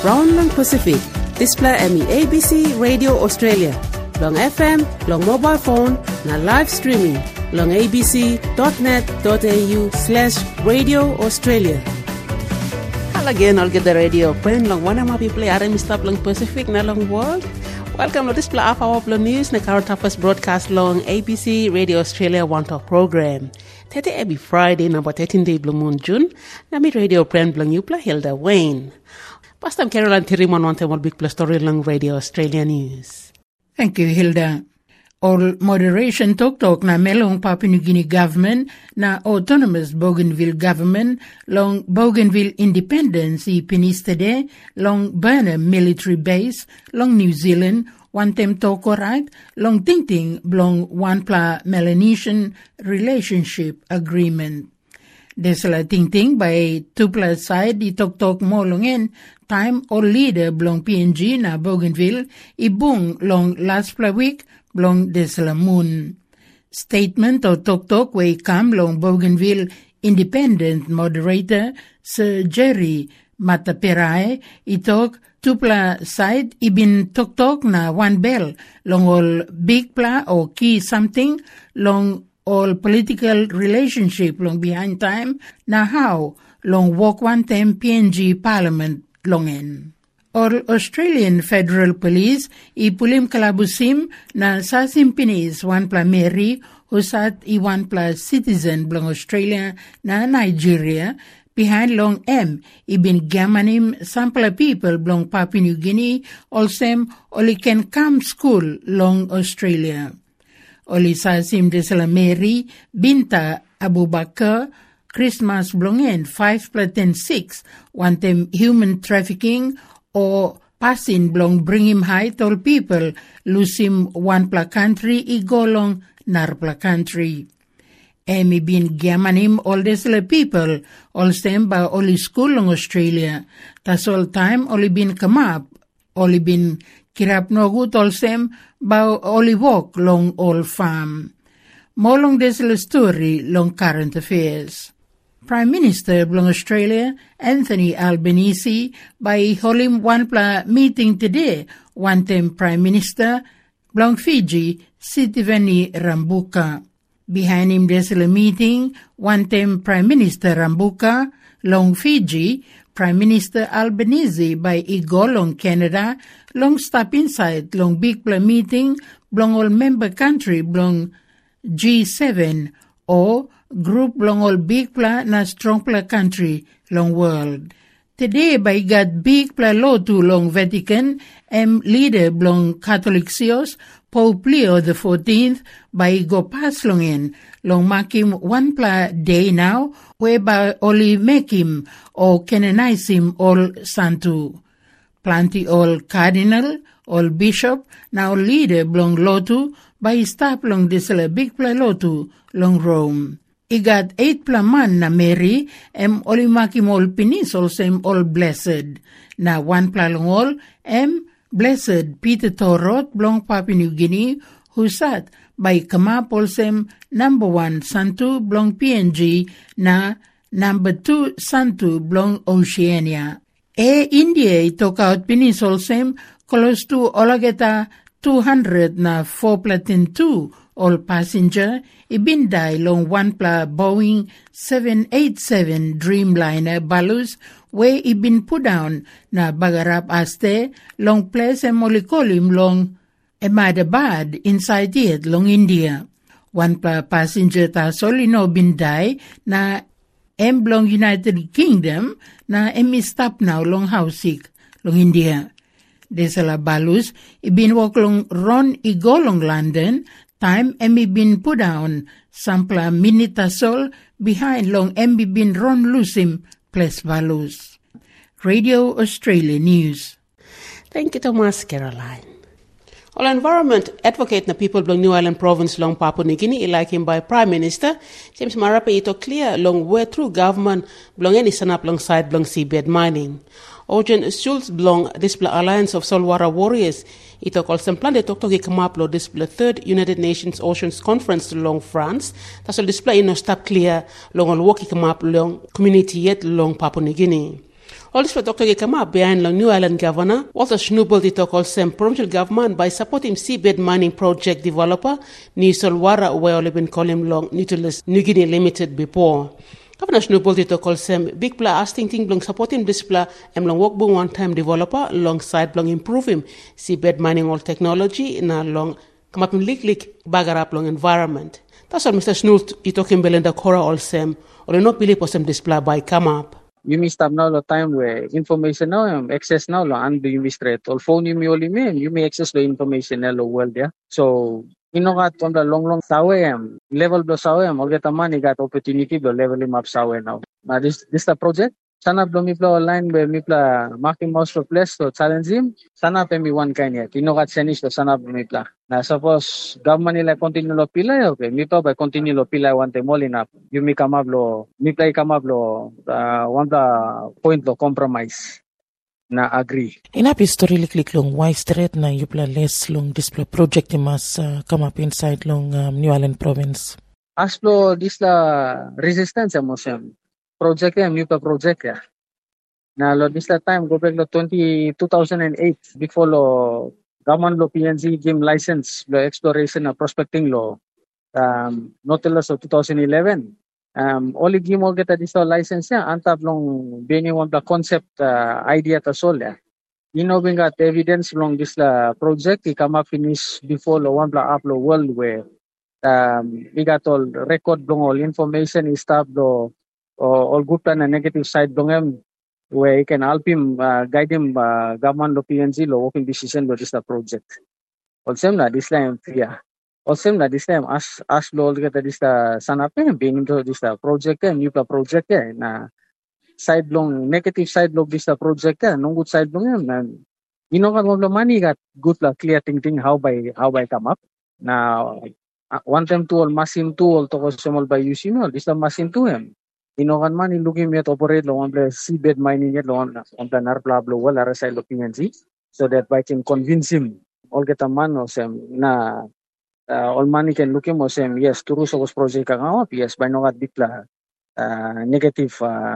Brown lang Pacific, display ABC Radio Australia. Long FM, long mobile phone, na live streaming, long abc.net.au/Radio Australia. Again, I'll get the radio friend long one of my people are stop long Pacific na long world. Welcome to display of our news na current affairs broadcast long ABC Radio Australia One Talk program. Today every Friday number 13 day Blue Moon June. Na mi radio friend long you play Hilda Wayne. Pastor Caroline Tirimon want to big plus story long Radio Australia news. Thank you, Hilda. All moderation talk na melong Papua New Guinea government na autonomous Bougainville government long Bougainville independence I pinistede long Burnham military base long New Zealand one tem talk right long ting blong one pla Melanesian relationship agreement. Desala ting by two plus side I talk mo longen time all leader blong PNG na Bougainville ibung long last pla week blong desala moon. Statement o talk way kam long Bougainville independent moderator Sir Jerry Mataperai itok tupla side ibin talk na one bell long all big pla o key something long all political relationship long behind time na how long walk one time PNG parliament longen. All Australian Federal Police ipulim kalabusim na sasim pinis one pla Mary husat I one pla citizen blong Australia na Nigeria behind long M ibin gamanim sampla people blong Papua New Guinea olsem oli can come school long Australia. Oli sasim desala Mary binta Abu Bakar Christmas blongen 5+10 one them human trafficking or passing blong bring him high tall people lose him one pla country I go long nar pla country. Emi bin giamanim all desala people all stem ba oli school long Australia tas all time oli bin come up oli bin kirap no good all stem ba oli walk long all farm. Molong desala story long current affairs. Prime Minister blong Australia Anthony Albanese by holim one pla meeting today one time Prime Minister blong Fiji Sitiveni Rabuka. Behind him desala meeting one time Prime Minister Rabuka long Fiji Prime Minister Albanese by igo long Canada long stop inside long big pla meeting blong all member country blong G7 or group long all big pla na strong pla country long world. Today by got big pla law to long Vatican leader blong Catholic Sios Pope Leo the 14th by go pass long in long makim one pla day now whereby only make him or canonize him all santo. Plenty all cardinal all bishop now leader blong lotu by stop long desala big pla lotu long Rome. Igat 8 pla man na Mary olimakim all pinis also all blessed. Na 1 pla long all blessed Peter Torot blong Papua New Guinea who sat by kamap also number 1 santu blong PNG na number 2 santu blong Oceania. India took out pinis also close to olageta 200 na 4+2 all passenger ibinday long 1 pla Boeing 787 Dreamliner balus where ibin put down na bagarap aste long place molikolim long Ahmedabad inside it long India. 1 pla passenger ta solino binday na blong United Kingdom na stop now long housik long India. Desala balus ibin walk long Ron igolong London time bin put down sampla minitasol behind long bin Ron lusim plus balus. Radio Australia News. Thank you Thomas Caroline. All environment advocate na people blong New Island province long Papua New Guinea ilakim by Prime Minister James Marape ito clear long way through government blong any sanap long side blong seabed mining. Ojen Schultz blong display Alliance of Saltwater Warriors ito call plan de toktogi kamaplo display 3rd United Nations Oceans Conference long France tasol display no stop clear long all walkie kamap long community yet long Papua New Guinea. All this for Dr. Gekama behind the New Island Governor, Walter Schnubel the talk also provincial government by supporting seabed mining project developer, Ni Solwara, where all been calling him long, Nutilus New Guinea Limited before. Governor Schnubel the talk also big pla asking thing long supporting this pla long work bong one time developer alongside long improving seabed mining all technology na long come up in leak bagarap long environment. That's what Mr. Schnubel is talking Belinda Cora also or not believe some display by come up. You may stop now the time where information now access now lo and you may straight or phone you may only mean you may access the information now well there. So kat on the long sawe level do sawe or get a money got opportunity to level him up sawe now. Now this the project. Sana blo mi pla online where mi pla marking mouse for place to challenge him. Sana pe mi one kind yet. Kat senis to sana blo mi pla. Now suppose government nila continue lo pila okay. Mi pa ba continue lo pila one time all enough. You may come up lo mi pla come up lo one the point lo compromise. Na agree. Inap history liklik long why straight na you pla less long display project mas come up inside long New Island province. Aslo this la resistance mo sem. Project new project ya. Na lo this time go back lo 2008 before lo government lo PNG game license lo exploration na prospecting lo Nautilus of 2011 only game all get this license ya antap long being one the concept idea ta sol ya. Being got evidence long this project I come up finish before lo one bla up lo world where we got all record long all information is stuff lo all good and negative side dong him where he can help him guide him government lo PNG lo working decision lo this project. Also na this time yeah. Also na this time as lo get this sanap being into this project new project na side long negative side lo this project no good side long and kat mo money got good clear thinking how by come up na one time tool machine tool to consume by using this machine to him. Kan man looking at operate lo on the seabed mining it on the narplablo well ara side lo PNG so that I can convince him all get a man o sem na all money can look him o sem yes turu sa project ka nga yes by no kat bigla negative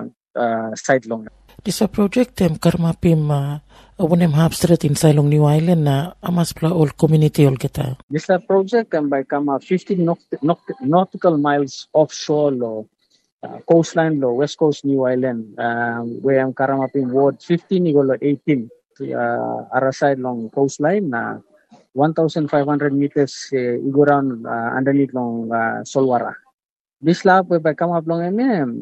side long. This a project karma pim unem hub street inside long New Island na amas pla all community all kita. This a project by come 15 nautical miles offshore lo coastline lo West Coast New Island where I'm karamapin ward 15 igolo 18 ara side long coastline na 1,500 meters igoran underneath long Solwara. This lab by come up long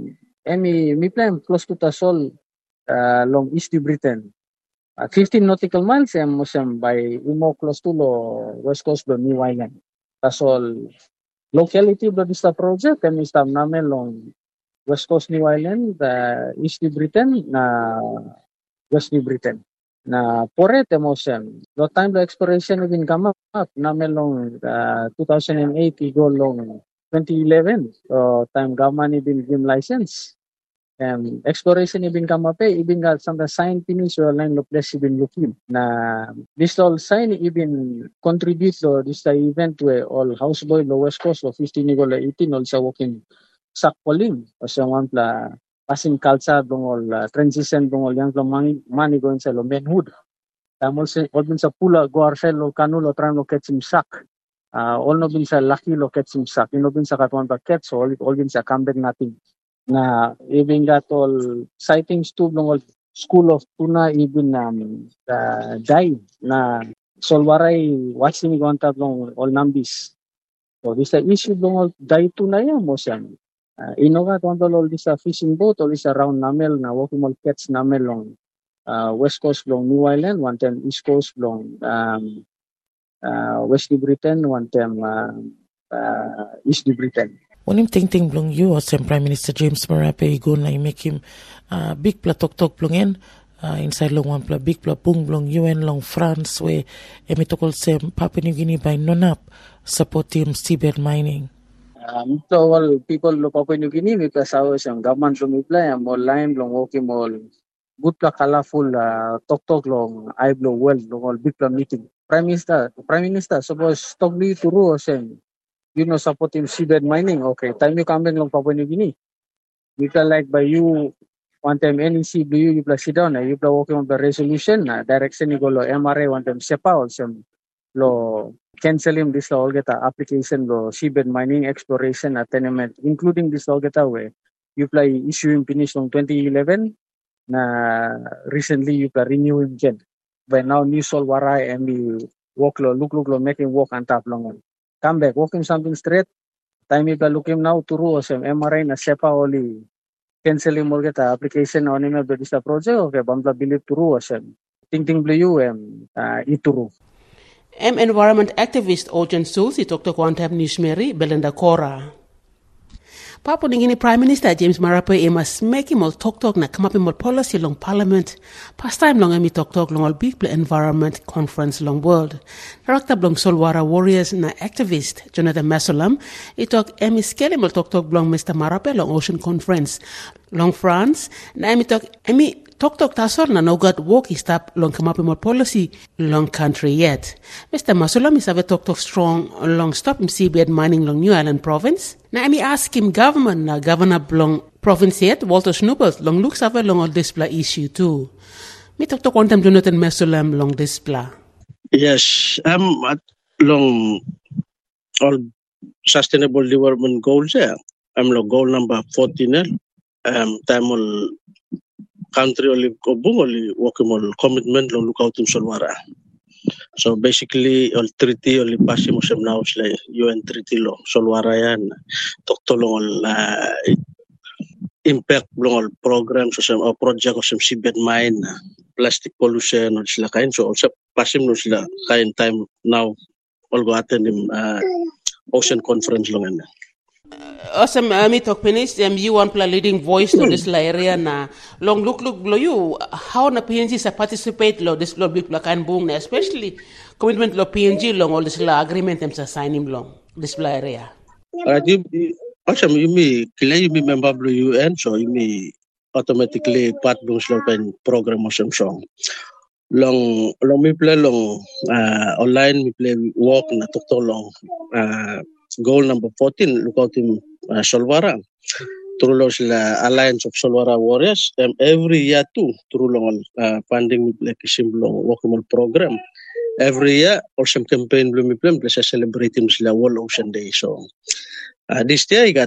mi plan close to Tasol long East Britain 15 nautical miles musem by imo close to lo West Coast lo New Island. Tasol locality lo this project and istam namin long West Coast New Island, East Britain, na West New Britain. Na pore temosem. No time the exploration even come up namin long 2008 igo long 2011 time government ibin game license. Exploration ibin come up ibin got some sign finish or line lo place ibin looking. Na this all sign ibin contribute to this event where all houseboy lo West Coast lo 15 igo lo 18 also walking sakpoling kasi one pla passing culture dongol transition dongol yang mani going sa lo manhood tamol se all bin sa pula goarsel lo kanulo tran lo ketsim sak all no bin sa lucky lo ketsim sak no bin sa katwan ba ket so all bin sa comeback natin na even got all sightings too dongol school of tuna even dive na solwaray watching gonta dong all nambis so this issue dongol dive tuna ya mo siya inoga tontol this fishing boat or this round namel na walking mall catch namel long West Coast long New Island one time East Coast long West Britain one time East Britain. When him ting blong you or some Prime Minister James Marape go na make him big pla tok blong inside long one pla big pla pung blong UN long France where emitokol sem Papua New Guinea by nonap support him seabed mining. So all people lo Papua New Guinea may pasawa siyang government lumipla yung all line long walking all good pla colorful tok long I blow well long all big pla meeting. Prime Minister suppose talk me turu siyang support him seabed mining okay time you come long Papua New Guinea. You can like by you one time NECW you sit down you working on the resolution direction you go lo MRA one time SEPA also lo cancel him this all get application lo seabed mining exploration tenement including this all get away you play issue him finish on 2011 na recently you play renew him again by now new Solwara and the work lo look lo making work on top long come back working something straight time you look him now to ru some MRA na SEPA only cancel him all get application on him the this project okay bambla believe to ru some ting blue ituru environment activist Ocean Souls i talk to Quantum News Mary Belinda Cora. Papua New Guinea Prime Minister James Marape mas make him all talk na come up in policy long parliament. Past time long emi talk long all big environment conference long world. Director long Solwara warriors na activist Jonathan Masolam I talk emi scale him all talk long Mr. Marape long ocean conference long France na emi talk emi talk tasor na no got walk stop long come up in policy long country yet. Mr. Masolam is have talk strong long stop him seabed mining long New Island province. Na emi ask him government na governor long province yet Walter Schnoebels long looks have long all display issue too. Me talk quantum Jonathan Masolam long display. Yes, I'm at long all sustainable development goals. Yeah, I'm lo goal number 14. Time all country only kobung only working on commitment long lookout in Solwara. So basically all treaty only passing most now like UN treaty lo Solwara yan talk long impact long all programs or some project or some seabed mine plastic pollution or sila kain so also passing no sila kain time now all go attend ocean conference long yan. Awesome, me talk finish. You want play leading voice to this area na long look below you. How na PNG sa participate lo this lo big plakan boom na especially commitment lo PNG long all this la agreement them sa sign him long this area. Awesome, you me member of the UN so you me automatically part ng slogan program or some song. Long me play long online me play walk na talk long goal number 14 lookout in Solwara through the Alliance of Solwara Warriors every year too through long funding like a simple workable program every year or some campaign bloom plan plus celebrating the World Ocean Day so this year I got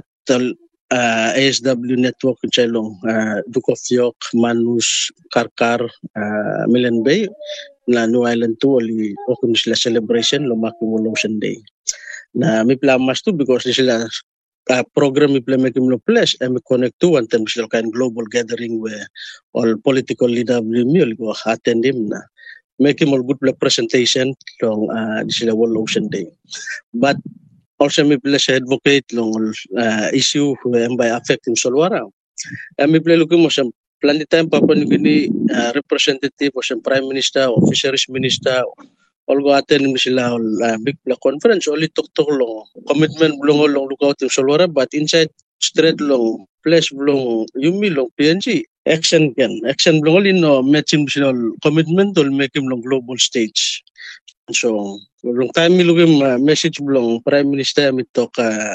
ASW network in Chelong Duke of York Manus Karkar Milan Bay na New Island too only working the celebration lo World Ocean Day na mi plamas tu because sila program implementing no place and connect to one time sila kind global gathering where all political leader will go attend him na make him all good presentation long sila World Ocean Day but also mi place advocate long issue by affecting Solwara and mi play looking mo some plenty time Papua New Guinea representative or some prime minister or fisheries minister all go attend sila big conference only talk long commitment long lookout in Solwara but inside straight long place long yumi long PNG action long only no matching sila commitment will make him long global stage so long time mi looking message long prime minister mi talk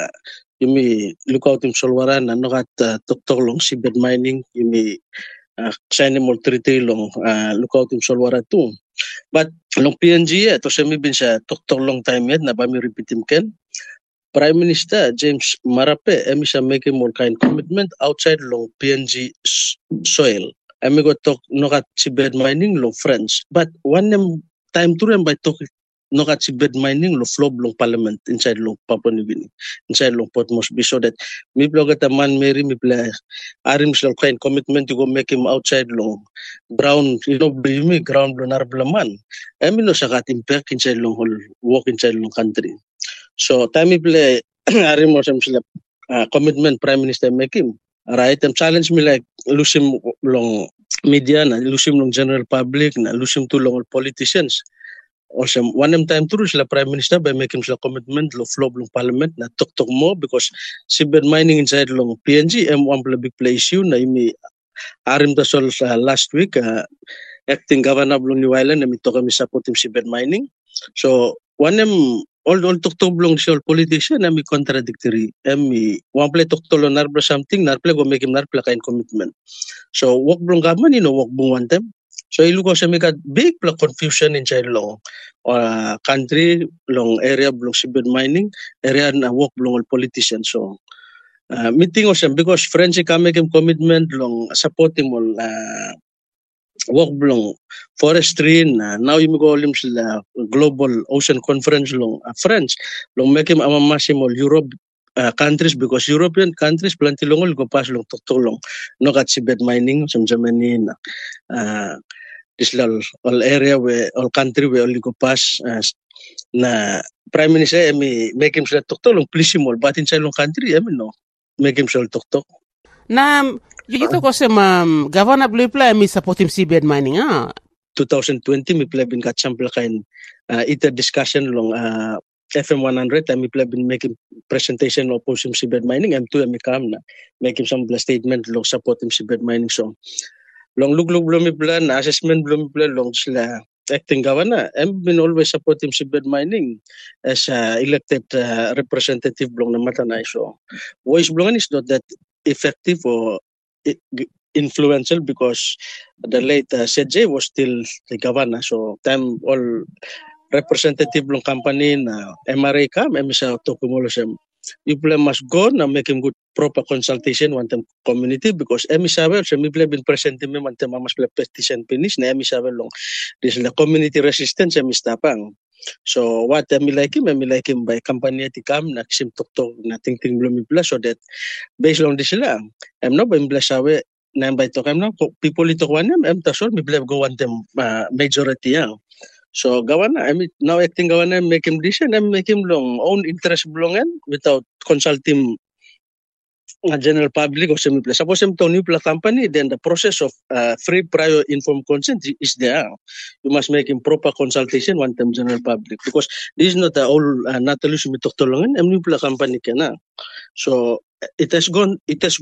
yumi lookout in Solwara na no kat talk long seabed mining yumi sign more treaty long lookout in Solwara too but long PNG to semi bin sa talk long time yet na ba mi repeat him ken Prime Minister James Marape emi sa make more kind commitment outside long PNG soil emi go talk no kat seabed mining long friends but one time to by talk no kat seabed mining lo flow long parliament inside long Papua New Guinea inside long Port Moresby so that mi blog at a man Mary mi play arim sila kind commitment to go make him outside long ground me ground lo narblaman emi no sakat impact inside long whole walk inside long country so time mi play arim mo sila commitment prime minister make him right challenge me like lusim long media na lusim long general public na lusim to long politicians also one time through sila prime minister by making sila commitment lo flow long parliament na talk mo because seabed mining inside long PNG one big play issue na imi arim ta sol last week acting governor of New Island na mi talk mi support seabed mining so one all tuktok blong siya politician ami contradictory. Ami one play tuktolo narbla something narple go make him narpla kain commitment. So walk blong government walk blong one time. So ilu ko siya may big pla confusion in child long country long area blong seabed mining area na walk blong all politician. So meeting ko siya because French ka make him commitment long supporting all work blong forestry na now yung go lim sila global ocean conference long French long make him amamasimo Europe countries because European countries planti longol go pas long tutulong no kat seabed mining sa Germany na this all area where all country where only go pas na prime minister make him sila tutulong please mo batin sa long country no make him sila tuktok na Yito ko sa Governor Blue Play mi support him seabed mining 2020 mi play bin katsampla kain ita discussion long FM 100 mi play bin making presentation of him seabed mining M2 mi kam na making some statement long support him seabed mining so long luglug blumi plan assessment blumi plan long sila acting governor bin always support him seabed mining as elected representative blong na matanay so voice blongan is not that effective or influential because the late CJ was still the governor. So time all representative long company na MRA kam sa Tokumulo siya. People must go na make him good proper consultation one time community because sabi siya may been present him one time mas petition finish na sabi long this la community resistance stapang. So what I like him by company at kam na kisim tuktok na ting blumi plus so that based on this lang no ba imbla sawe na by to kam no people ito ko nam tasol mi believe go one them majority yang so gawan na now acting gawan na make him decision and make him long own interest belongan without consulting general public or semi place. Suppose to new company, then the process of free prior informed consent is there. You must make proper consultation one time general public because this is not all natalus mitoktolangan new company kana. So it has go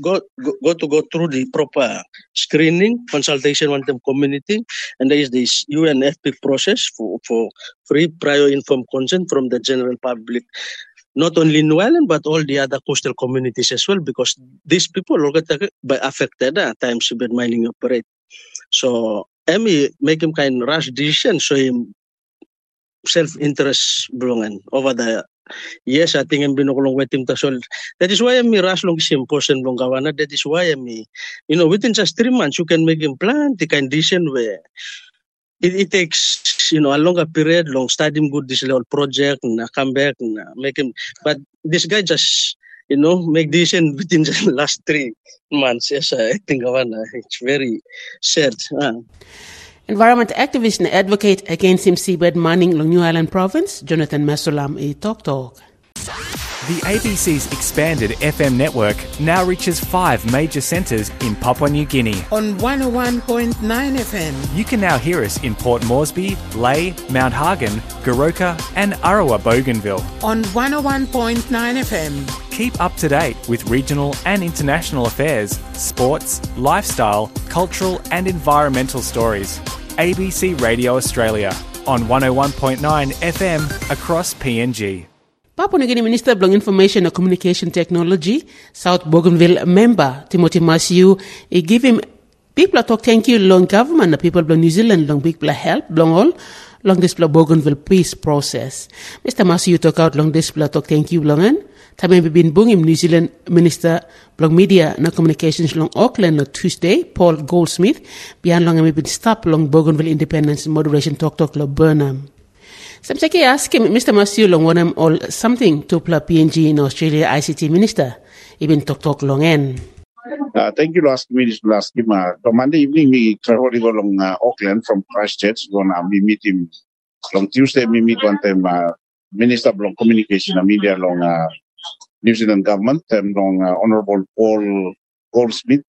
through the proper screening consultation one time community and there is this UNFP process for free prior informed consent from the general public. Not only in New Ireland, but all the other coastal communities as well, because these people are affected at times seabed mining operate. So, make him kind of rash decision, so him self-interest belongan over the yes, I think I'm binukulong wetim tasol. That is why I'm rush long symposium long gawana. That is why within just 3 months, you can make him plan the condition where it takes, a longer period, long studying good this little project, and come back and make him. But this guy just, make decision within the last 3 months. Yes, I think it's very sad. Environment activist and advocate against him seabed mining long New Ireland province, Jonathan Masulam, Talk. The ABC's expanded FM network now reaches 5 major centres in Papua New Guinea. On 101.9 FM. You can now hear us in Port Moresby, Lae, Mount Hagen, Goroka and Arawa Bougainville. On 101.9 FM. Keep up to date with regional and international affairs, sports, lifestyle, cultural and environmental stories. ABC Radio Australia on 101.9 FM across PNG. Papua New Guinea Minister of Information and Communication Technology, South Bougainville member Timothy Masiu, he give him people talk thank you long government, the people of New Zealand long people help long all long this Bougainville peace process. Mr. Masiu talk out long this talk thank you long and Tame been bungim New Zealand Minister long media and communications long Auckland on Tuesday, Paul Goldsmith, beyond long been stop long Bougainville Independence and Moderation talk long Burnham. Samsaki ask him, Mr. Masiu long wanam all something to pla PNG in Australia ICT Minister, even talk long en. Thank you last minute last him. On Monday evening we travel along Auckland from Christchurch. Gonna we meet him on Tuesday. We meet one time Minister of Communication and Media along New Zealand government and long Honourable Paul Goldsmith.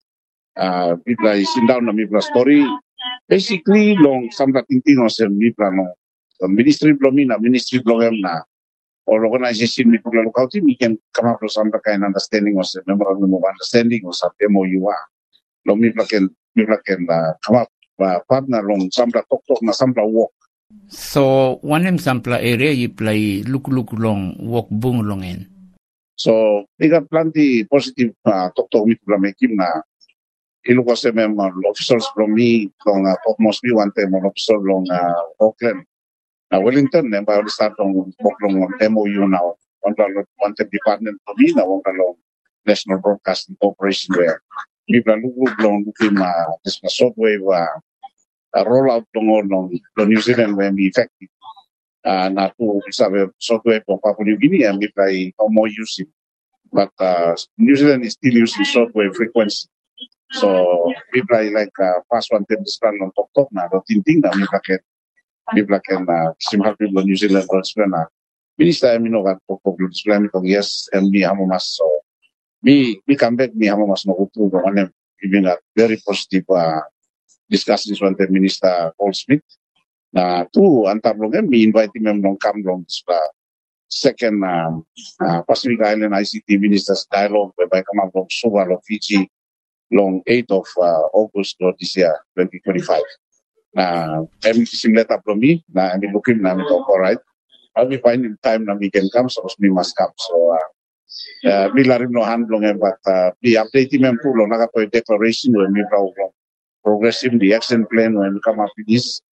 People is in down the Mipla story. Basically long some that Tintinos and Mipla long. Ministry blomina, ministry blogam na, or organization with local team, we can come up with some kind of understanding or memorandum of understanding or some MOU. Long people can come up partner long some talk na some walk So one example area you play look long walk boom long in. So we got plenty positive talk with Blamakim na ilo ko sa mga officers from me long mostly one time an officer long Auckland. Wellington ba start long MOU now. One time department to me na one long National Broadcasting Corporation where we plan long looking this software roll out long New Zealand when we effective. Na to sabi software from Papua New Guinea and we play more using, but New Zealand is still using shortwave frequency. So we play like past one time display on talk na do tinting na we can simple people New Zealand display na. Minister I know talk display me yes and me hamo mas so me come back me hamo mas no utu ko ane giving a very positive discussions one time Minister Paul Smith. Na tu antar long me invite him long come long second Pacific Island ICT Ministers Dialogue whereby come up from Suva of Fiji long 8th of August this year 2025. Na I'm letter from me na I'm looking na me talk all right. I'll be finding time na we can come so we must come. So we larim no hand long but the update him po long nakapoy declaration when we progressive the action plan when we come up with this.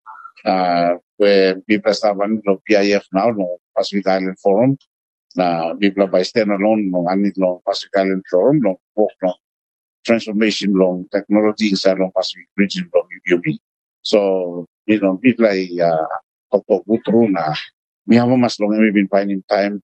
Where people have no PIF now, no Pacific Island Forum, people by standalone, no anit long Pacific Island Forum, no work no transformation long technology inside long Pacific region long UB. So people like talk go through na. We have mas long we've been finding time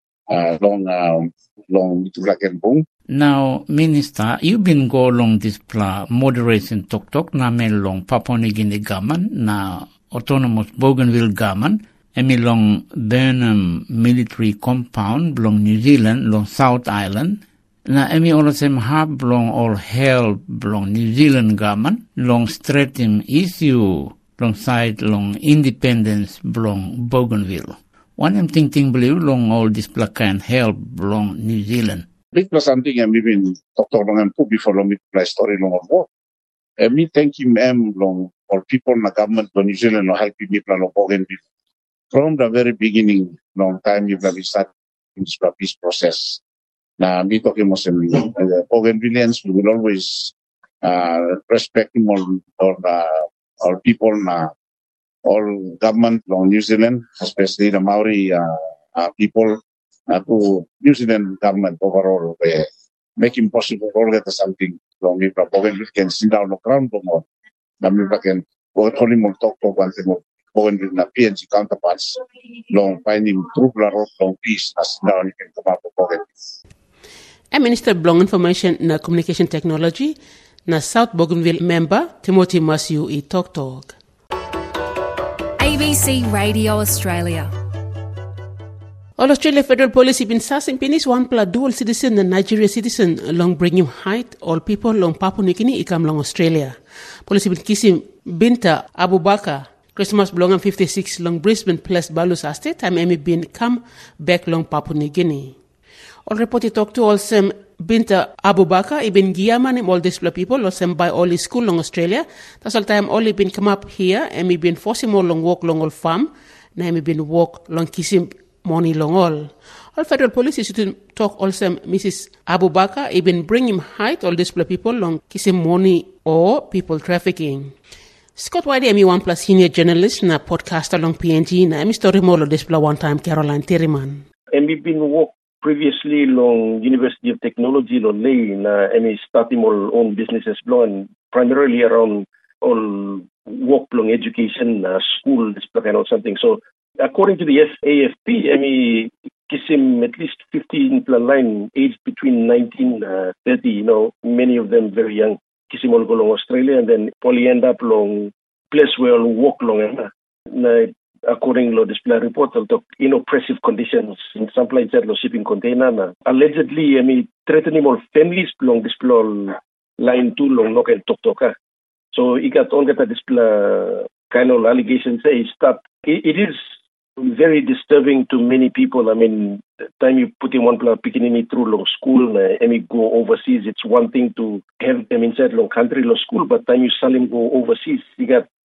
long like and boom. Now, Minister, you've been go along this moderation talk na may long Papua New Guinea government na autonomous Bougainville government, emi long Burnham military compound long New Zealand long South Island, na emi all the same hub long all help long New Zealand government long straighten issue long side long independence long Bougainville. One am thinking believe long all this can help long New Zealand. Big plus something I'm even Dr. Long and put before long play story long of war. Me thank him long or people in the government of New Zealand or helping me plan of Bougainville. From the very beginning, long time you've started this peace process. Now me talking most of the Bougainvilleans we will always respect him or people all government long New Zealand, especially the Maori people to New Zealand government overall making possible all that something long if Bougainville can sit down on the ground more. Namibra can only more talk one thing Bougainville na PNG counterparts long finding true long peace as now you can come up with Bougainville. A Minister Blong Information na Communication Technology na South Bougainville member Timothy Masiu I Talk. ABC Radio Australia. All Australia Federal Police been sassing penis one pla dual citizen and Nigeria citizen long bringing height all people long Papua New Guinea ikam long Australia. Police been kissing Binta Abubakar Christmas belong 56 long Brisbane plus Balus Estate time Emi been come back long Papua New Guinea. All reported talk to all some Binta Abubakar ibn Giyaman all these people all some by all his school long Australia. That's all time all been come up here Emi been forcing more long walk long all farm na Emi been walk long kissing money long all. All federal police is to talk also Mrs. Abubakar even bring him height all these people long kissing money or people trafficking. Scott Whitey Emi one plus senior journalist na podcaster long PNG na Emi story more lo display one time Caroline Terriman. Emi been work previously long University of Technology lo lay na Emi starting all own businesses long primarily around all work long education school display kind of something. So according to the AFP, Emi kisim at least 15 line aged between 19 30, many of them very young. Kisim all go long Australia and then probably end up long place where walk long according to display report in oppressive conditions in some places lo shipping container allegedly Emi threatening all families long display line 2 long local talk. So he got on that display kind of allegations say stop. It is very disturbing to many people. I mean, the time you put in one picking through long school, and go overseas, it's one thing to have them inside long country long school, but time you sell him go overseas, you got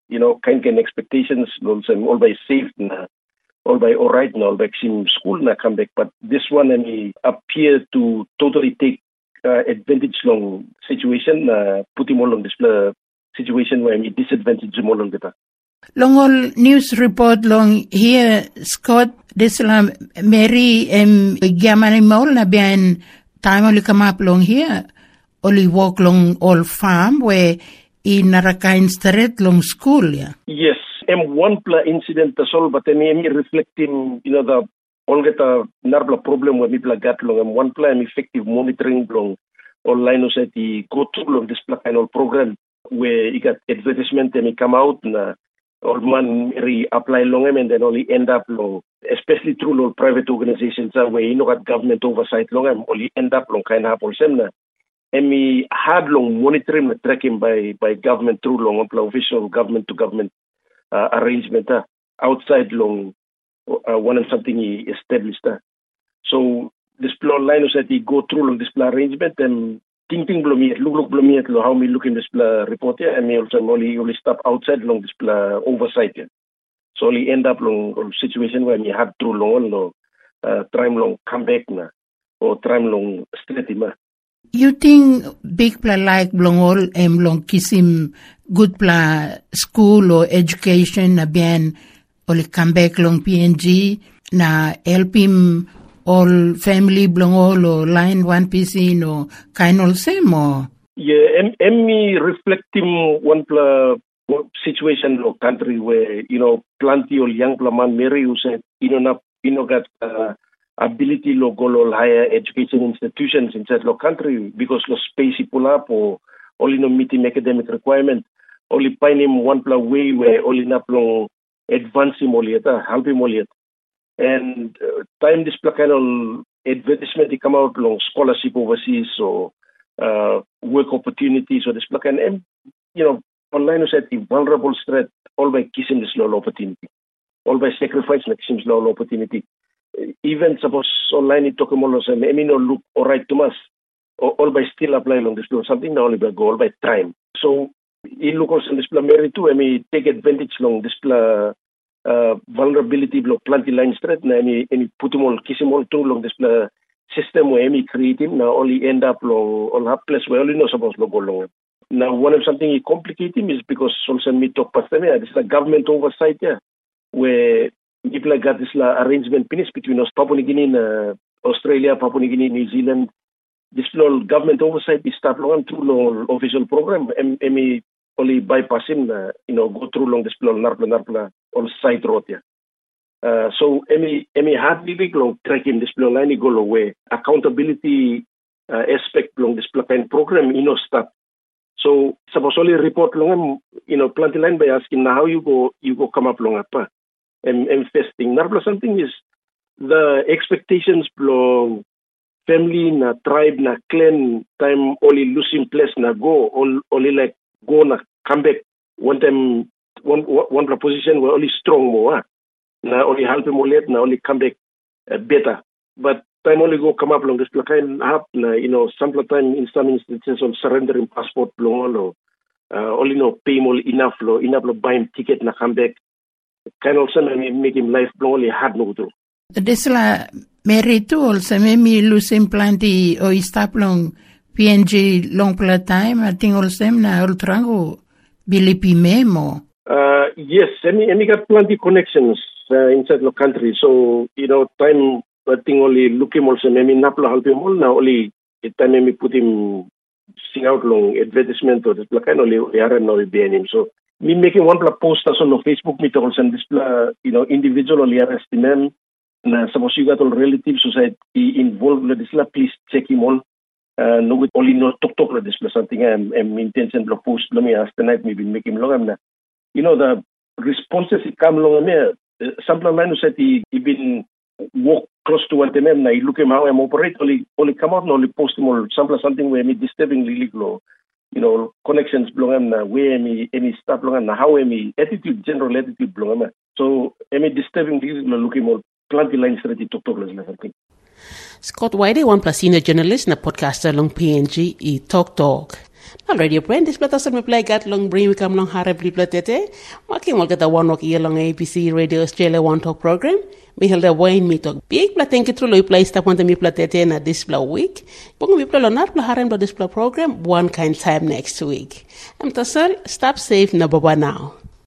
kind expectations, all by safe, all by all right, all by school na come back. But this one, appear to totally take advantage long situation, put him all on this situation where disadvantage him all on the. Long all news report long here, Scott, this Mary Gamani Mol na biyan time only come up long here, only walk long all farm where in Narakain Street long school, yeah. Yes, one incident as all, but me reflecting, the all get a narbla problem where people got long, one plan effective monitoring long online society go through long this kind of program where you got advertisement and it come out and all man apply long and then only end up long, especially through long private organizations where got government oversight long only end up long kind of semna. And we had long monitoring and tracking by government through long official government to government arrangement outside long one and something he established. So this online society go through long this arrangement and thinking look how me look in this report here and me also only stop outside long this oversight here. So only end up long situation where we had through long try long come back na or try long straight ma. You think big pla like blongol long kisim good pla school or education na bien only come back long PNG na help him all family blongol or line one piece in or kind of same or? Yeah, and me reflecting one pla situation or country where, plenty of young man marry who said, got ability to go higher education institutions inside the country because the space pull up or only no meeting academic requirement, only find him one pla way where only not long advance him only help him only. And time this kind of advertisement they come out long scholarship overseas or work opportunities or this and online society vulnerable threat all by kissing this low opportunity, all by sacrifice makes low opportunity. Even suppose online it talk about and no look all right to us, all by still apply on this something now only by go all by time. So in look also this married too, take advantage long this vulnerability block plenty line straight na any put him all kiss him all too long this system where create him now only end up long all have place where only no supposed to go long. Now one of something complicating is because also me talk past them this is a government oversight where people got this arrangement finished between us, Papua New Guinea, Australia, Papua New Guinea, New Zealand. This government oversight is start long through long official program. Me only bypassing, go through long this narpla on side road here. So me hardly big long tracking this line go away. Accountability aspect long this program start. So suppose only report long plenty line by asking now how you go come up long up. And first thing, something is the expectations belong family na tribe na clan time only losing place na go only like go na come back one time one proposition were only strong more na only help him late na only come back better but time only go come up along this kind up na some time in some instances on surrendering passport belong only no pay more enough buying ticket na come back. Can also make him life only hard no do. This Mary too also maybe losing plenty or stop long PNG long pla time. I think also na all trango bilipi memo. Yes, I got plenty connections inside the country. So time I think only look him also maybe napla help him all now only time maybe put him sing out long advertisement or this kind only aren't no be him so. Me making one post on Facebook, me to also this individual only arrest him. Suppose you got all relatives society involved with this, please check him all. No with only no talk with this something. I'm intention to post. Let me ask tonight. Maybe make him long. The responses it come long. Some line society he been walk close to one them. Now look him how I'm operate. Only come out. Only post him all. Something where me disturbingly legal. Connections belong na where any stuff belong na how any attitude, general attitude belong. So any disturbing things looking more plenty lines ready to talk less something. Scott Whitey, one plus senior journalist na podcaster long PNG I Talk. Now radio friend, this plata sa me play gat long bring we come long harap li platete. Maki mo gata one walk long ABC Radio Australia One Talk program. Mi helda Wayne mi talk. Big pla thank you through lo play step on the mi platete na this pla week. Pong mi pla lo nar pla harap lo this pla program one kind time next week. Am tasal stop safe na baba now.